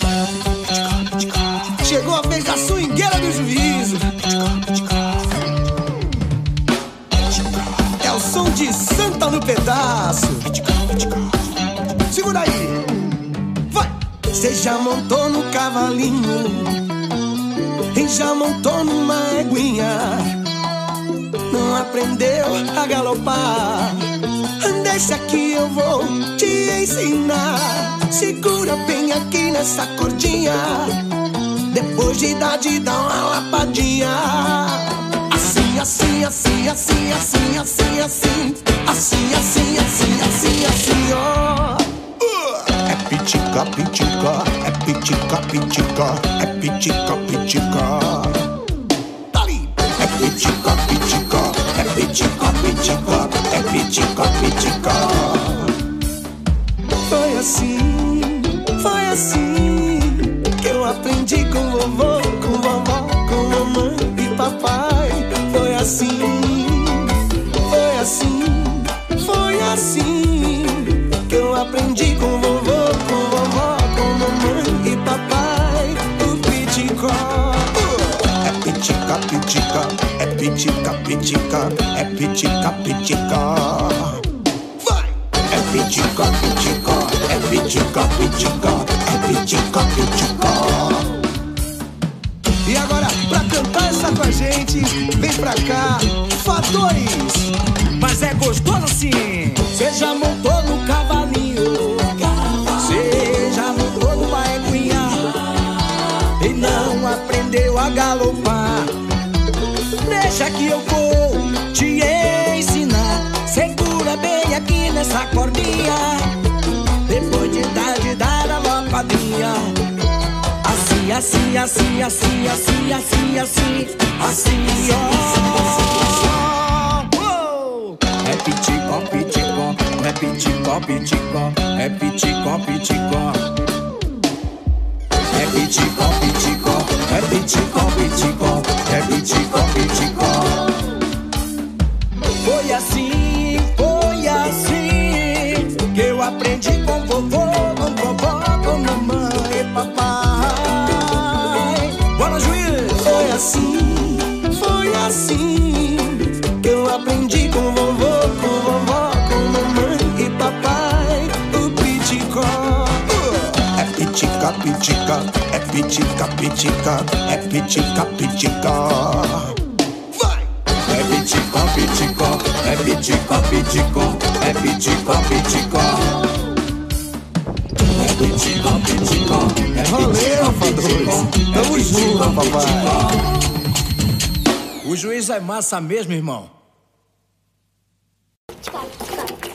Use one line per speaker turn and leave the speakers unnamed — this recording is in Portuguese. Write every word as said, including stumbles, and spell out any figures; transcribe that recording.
Chegou a vez da swingueira do juízo. É o som de Santa no pedaço. Segura aí. Vai! Cê já montou no cavalinho e já montou numa eguinha. Não aprendeu a galopar. Deixa que eu vou te ensinar. Segura bem aqui nessa cordinha. Depois de idade dá uma lapadinha. Assim, assim, assim, assim, assim, assim, assim. Assim, assim, assim, assim, assim, ó. É pitica, pitica, é pitica, pitica, é pitica, pitica. Tá ali. É pitica, pitica, é pitica, pitica, é pitica, pitica. Foi assim, foi assim que eu aprendi com vovô, com vovó, com mamãe e papai. Foi assim, foi assim, foi assim que eu aprendi com vovô, com vovó, com mamãe e papai. O piticó. É pitica, pitica, é pitica, pitica, é pitica, pitica. Vai! É pitica, pitica, é pitica, pitica, é pitica, pitica. E agora, pra cantar essa com a gente, vem pra cá, Fatores.
Mas é gostoso sim.
Cê já montou no cavalinho, cê já montou numa eguinha e não aprendeu a galopar. Deixa que eu vou te ensinar. Segura bem aqui nessa cordinha. Depois de dar, de dar a lapadinha. Assim, assim, assim, assim, assim, assim, assim, assim, ó. É piticó, piticó, é piticó, piticó, é piticó, piticó. É piticó, piticó, é piticó, piticó, é piticó, piticó. Foi assim, foi assim que eu aprendi com vovô, com vovó, com mamãe e papai. Bora, juiz! Foi assim, foi assim que eu aprendi com vovô, com vovó, com mamãe e papai. O piticó. É pitica, pitica, é pitica, pitica, é pitica, pitica. Vai! É pitica, pitica, é pitica, pitica, é pitica, pitica. É pitica, pitica, é
Valeu, Fatores. Tamo junto, papai.
O juiz é massa mesmo, irmão.